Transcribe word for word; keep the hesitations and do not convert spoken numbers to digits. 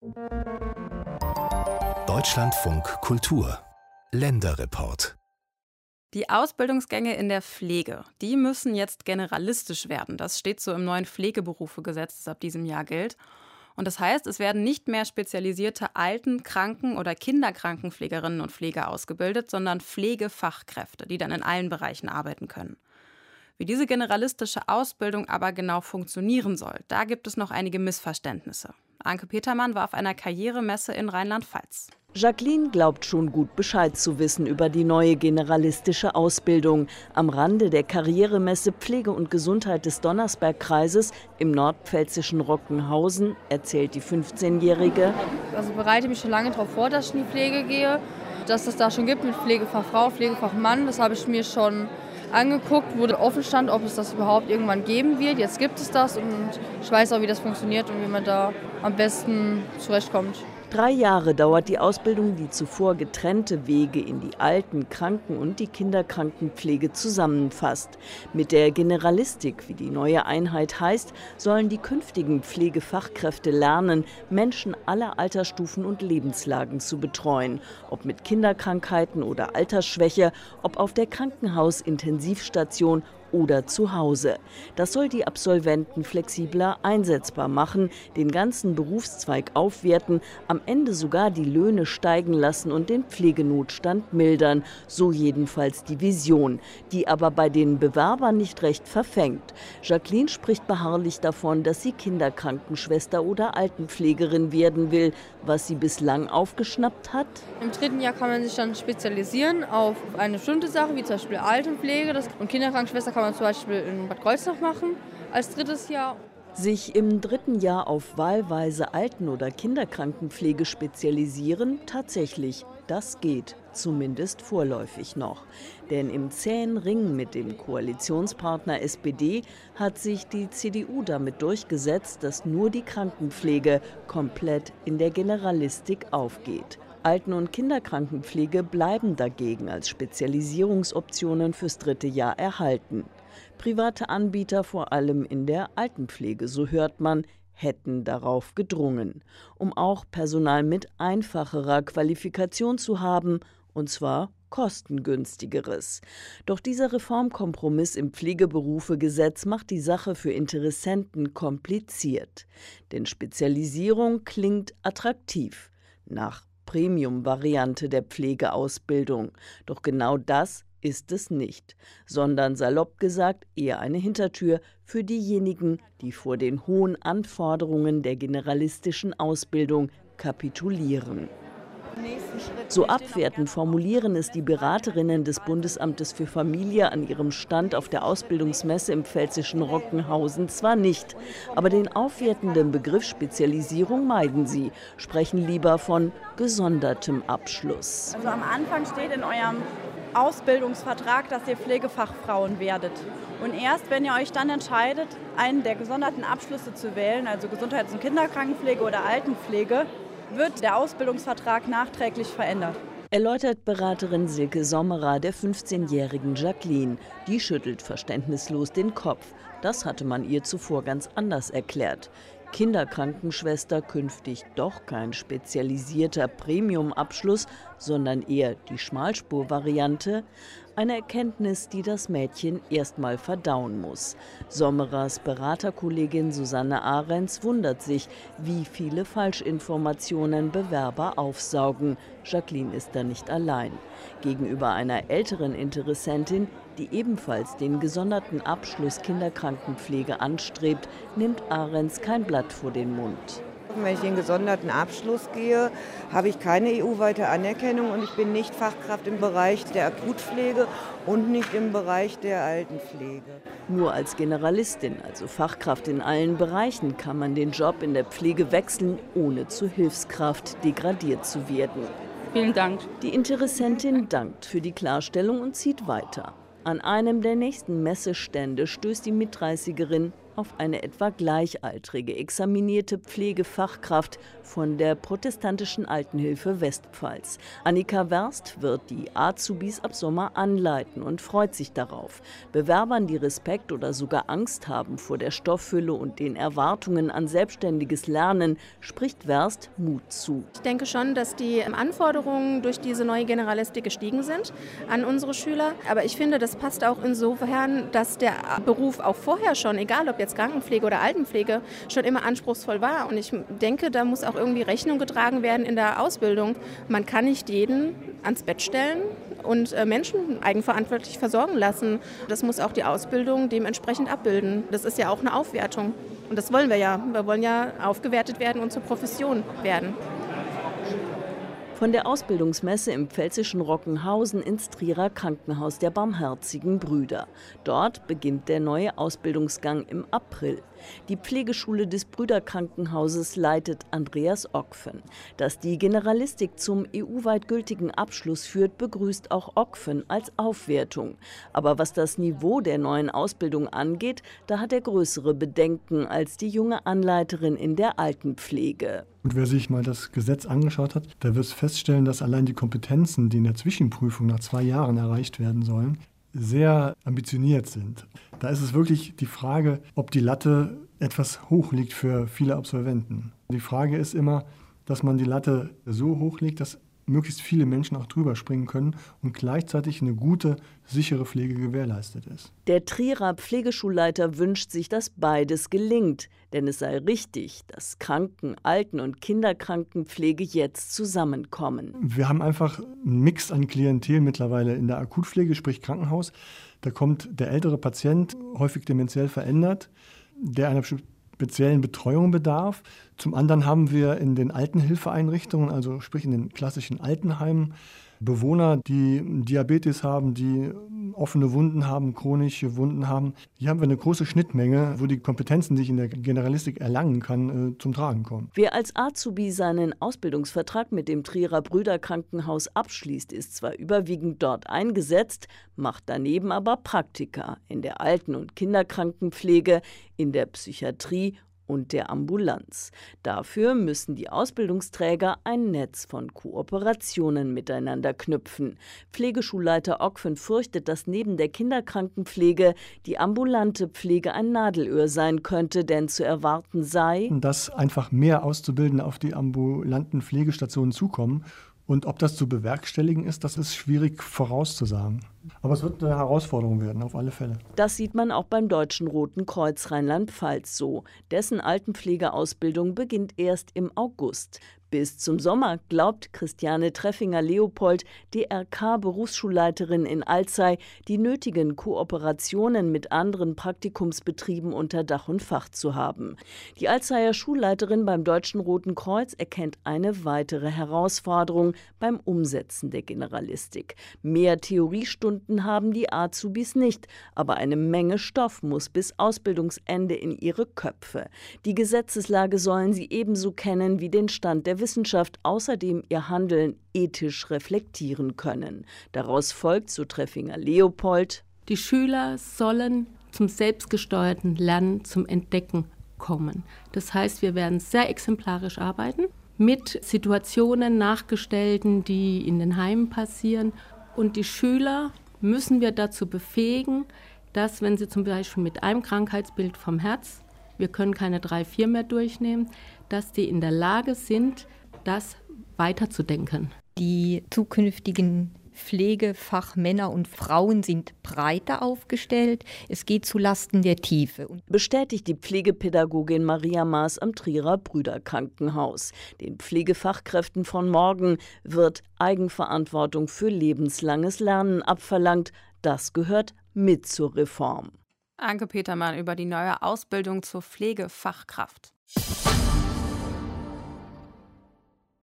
Deutschlandfunk Kultur Länderreport. Die Ausbildungsgänge in der Pflege, die müssen jetzt generalistisch werden. Das steht so im neuen Pflegeberufegesetz, das ab diesem Jahr gilt. Und das heißt, es werden nicht mehr spezialisierte Alten-, Kranken- oder Kinderkrankenpflegerinnen und Pfleger ausgebildet, sondern Pflegefachkräfte, die dann in allen Bereichen arbeiten können. Wie diese generalistische Ausbildung aber genau funktionieren soll, da gibt es noch einige Missverständnisse. Anke Petermann war auf einer Karrieremesse in Rheinland-Pfalz. Jacqueline glaubt schon gut Bescheid zu wissen über die neue generalistische Ausbildung. Am Rande der Karrieremesse Pflege und Gesundheit des Donnersbergkreises im nordpfälzischen Rockenhausen erzählt die fünfzehnjährige. Also bereite mich schon lange darauf vor, dass ich in die Pflege gehe. Dass es da schon gibt mit Pflegefachfrau, Pflegefachmann, das habe ich mir schon angeguckt, wo offen stand, ob es das überhaupt irgendwann geben wird. Jetzt gibt es das und ich weiß auch, wie das funktioniert und wie man da am besten zurechtkommt. Drei Jahre dauert die Ausbildung, die zuvor getrennte Wege in die Alten-, Kranken- und die Kinderkrankenpflege zusammenfasst. Mit der Generalistik, wie die neue Einheit heißt, sollen die künftigen Pflegefachkräfte lernen, Menschen aller Altersstufen und Lebenslagen zu betreuen. Ob mit Kinderkrankheiten oder Altersschwäche, ob auf der Krankenhausintensivstation oder zu Hause. Das soll die Absolventen flexibler einsetzbar machen, den ganzen Berufszweig aufwerten, am Ende sogar die Löhne steigen lassen und den Pflegenotstand mildern. So jedenfalls die Vision, die aber bei den Bewerbern nicht recht verfängt. Jacqueline spricht beharrlich davon, dass sie Kinderkrankenschwester oder Altenpflegerin werden will, was sie bislang aufgeschnappt hat. Im dritten Jahr kann man sich dann spezialisieren auf eine bestimmte Sache, wie zum Beispiel Altenpflege. Das und Kinderkrankenschwester kann man zum Beispiel in Bad Kreuznach machen als drittes Jahr. Sich im dritten Jahr auf wahlweise Alten- oder Kinderkrankenpflege spezialisieren, tatsächlich, das geht, zumindest vorläufig noch. Denn im zähen Ring mit dem Koalitionspartner S P D hat sich die C D U damit durchgesetzt, dass nur die Krankenpflege komplett in der Generalistik aufgeht. Alten- und Kinderkrankenpflege bleiben dagegen als Spezialisierungsoptionen fürs dritte Jahr erhalten. Private Anbieter, vor allem in der Altenpflege, so hört man, hätten darauf gedrungen, um auch Personal mit einfacherer Qualifikation zu haben, und zwar kostengünstigeres. Doch dieser Reformkompromiss im Pflegeberufegesetz macht die Sache für Interessenten kompliziert. Denn Spezialisierung klingt attraktiv, nach Premium-Variante der Pflegeausbildung. Doch genau das ist es nicht, sondern salopp gesagt eher eine Hintertür für diejenigen, die vor den hohen Anforderungen der generalistischen Ausbildung kapitulieren. So abwertend formulieren es die Beraterinnen des Bundesamtes für Familie an ihrem Stand auf der Ausbildungsmesse im pfälzischen Rockenhausen zwar nicht, aber den aufwertenden Begriff Spezialisierung meiden sie, sprechen lieber von gesondertem Abschluss. Also am Anfang steht in eurem Ausbildungsvertrag, dass ihr Pflegefachfrauen werdet. Und erst wenn ihr euch dann entscheidet, einen der gesonderten Abschlüsse zu wählen, also Gesundheits- und Kinderkrankenpflege oder Altenpflege, wird der Ausbildungsvertrag nachträglich verändert. Erläutert Beraterin Silke Sommerer der fünfzehnjährigen Jacqueline. Die schüttelt verständnislos den Kopf. Das hatte man ihr zuvor ganz anders erklärt. Kinderkrankenschwester künftig doch kein spezialisierter Premium-Abschluss, sondern eher die Schmalspur-Variante. Eine Erkenntnis, die das Mädchen erstmal verdauen muss. Sommerers Beraterkollegin Susanne Ahrens wundert sich, wie viele Falschinformationen Bewerber aufsaugen. Jacqueline ist da nicht allein. Gegenüber einer älteren Interessentin, die ebenfalls den gesonderten Abschluss Kinderkrankenpflege anstrebt, nimmt Ahrens kein Blatt vor den Mund. Wenn ich den gesonderten Abschluss gehe, habe ich keine E U-weite Anerkennung und ich bin nicht Fachkraft im Bereich der Akutpflege und nicht im Bereich der Altenpflege. Nur als Generalistin, also Fachkraft in allen Bereichen, kann man den Job in der Pflege wechseln, ohne zur Hilfskraft degradiert zu werden. Vielen Dank. Die Interessentin dankt für die Klarstellung und zieht weiter. An einem der nächsten Messestände stößt die Mitdreißigerin auf eine etwa gleichaltrige examinierte Pflegefachkraft von der protestantischen Altenhilfe Westpfalz. Annika Werst wird die Azubis ab Sommer anleiten und freut sich darauf. Bewerbern, die Respekt oder sogar Angst haben vor der Stofffülle und den Erwartungen an selbstständiges Lernen, spricht Werst Mut zu. Ich denke schon, dass die Anforderungen durch diese neue Generalistik gestiegen sind an unsere Schüler. Aber ich finde, das passt auch insofern, dass der Beruf auch vorher schon, egal ob jetzt Krankenpflege oder Altenpflege, schon immer anspruchsvoll war. Und ich denke, da muss auch irgendwie Rechnung getragen werden in der Ausbildung. Man kann nicht jeden ans Bett stellen und Menschen eigenverantwortlich versorgen lassen. Das muss auch die Ausbildung dementsprechend abbilden. Das ist ja auch eine Aufwertung. Und das wollen wir ja. Wir wollen ja aufgewertet werden und zur Profession werden. Von der Ausbildungsmesse im pfälzischen Rockenhausen ins Trierer Krankenhaus der Barmherzigen Brüder. Dort beginnt der neue Ausbildungsgang im April. Die Pflegeschule des Brüderkrankenhauses leitet Andreas Ockfen. Dass die Generalistik zum E U-weit gültigen Abschluss führt, begrüßt auch Ockfen als Aufwertung. Aber was das Niveau der neuen Ausbildung angeht, da hat er größere Bedenken als die junge Anleiterin in der Altenpflege. Und wer sich mal das Gesetz angeschaut hat, der wird feststellen, dass allein die Kompetenzen, die in der Zwischenprüfung nach zwei Jahren erreicht werden sollen, sehr ambitioniert sind. Da ist es wirklich die Frage, ob die Latte etwas hoch liegt für viele Absolventen. Die Frage ist immer, dass man die Latte so hoch legt, dass möglichst viele Menschen auch drüber springen können und gleichzeitig eine gute, sichere Pflege gewährleistet ist. Der Trierer Pflegeschulleiter wünscht sich, dass beides gelingt. Denn es sei richtig, dass Kranken-, Alten- und Kinderkrankenpflege jetzt zusammenkommen. Wir haben einfach einen Mix an Klientel mittlerweile in der Akutpflege, sprich Krankenhaus. Da kommt der ältere Patient, häufig dementiell verändert, der einer speziellen Betreuung bedarf. Zum anderen haben wir in den Altenhilfeeinrichtungen, also sprich in den klassischen Altenheimen, Bewohner, die Diabetes haben, die offene Wunden haben, chronische Wunden haben. Hier haben wir eine große Schnittmenge, wo die Kompetenzen, die ich in der Generalistik erlangen kann, zum Tragen kommen. Wer als Azubi seinen Ausbildungsvertrag mit dem Trierer Brüderkrankenhaus abschließt, ist zwar überwiegend dort eingesetzt, macht daneben aber Praktika in der Alten- und Kinderkrankenpflege, in der Psychiatrie und der Ambulanz. Dafür müssen die Ausbildungsträger ein Netz von Kooperationen miteinander knüpfen. Pflegeschulleiter Ockfen fürchtet, dass neben der Kinderkrankenpflege die ambulante Pflege ein Nadelöhr sein könnte, denn zu erwarten sei, dass einfach mehr Auszubildende auf die ambulanten Pflegestationen zukommen. Und ob das zu bewerkstelligen ist, das ist schwierig vorauszusagen. Aber es wird eine Herausforderung werden, auf alle Fälle. Das sieht man auch beim Deutschen Roten Kreuz Rheinland-Pfalz so. Dessen Altenpflegeausbildung beginnt erst im August. Bis zum Sommer, glaubt Christiane Treffinger-Leopold, D R K-Berufsschulleiterin in Alzey, die nötigen Kooperationen mit anderen Praktikumsbetrieben unter Dach und Fach zu haben. Die Alzeyer Schulleiterin beim Deutschen Roten Kreuz erkennt eine weitere Herausforderung beim Umsetzen der Generalistik. Mehr Theoriestunden haben die Azubis nicht, aber eine Menge Stoff muss bis Ausbildungsende in ihre Köpfe. Die Gesetzeslage sollen sie ebenso kennen wie den Stand der Wissenschaft, außerdem ihr Handeln ethisch reflektieren können. Daraus folgt, so Treffinger-Leopold, die Schüler sollen zum selbstgesteuerten Lernen, zum Entdecken kommen. Das heißt, wir werden sehr exemplarisch arbeiten, mit Situationen nachgestellten, die in den Heimen passieren. Und die Schüler müssen wir dazu befähigen, dass, wenn sie zum Beispiel mit einem Krankheitsbild vom Herz, wir können keine drei, vier mehr durchnehmen, dass die in der Lage sind, das weiterzudenken. Die zukünftigen Pflegefachmänner und Frauen sind breiter aufgestellt. Es geht zulasten der Tiefe. Bestätigt die Pflegepädagogin Maria Maas am Trierer Brüderkrankenhaus. Den Pflegefachkräften von morgen wird Eigenverantwortung für lebenslanges Lernen abverlangt. Das gehört mit zur Reform. Anke Petermann über die neue Ausbildung zur Pflegefachkraft.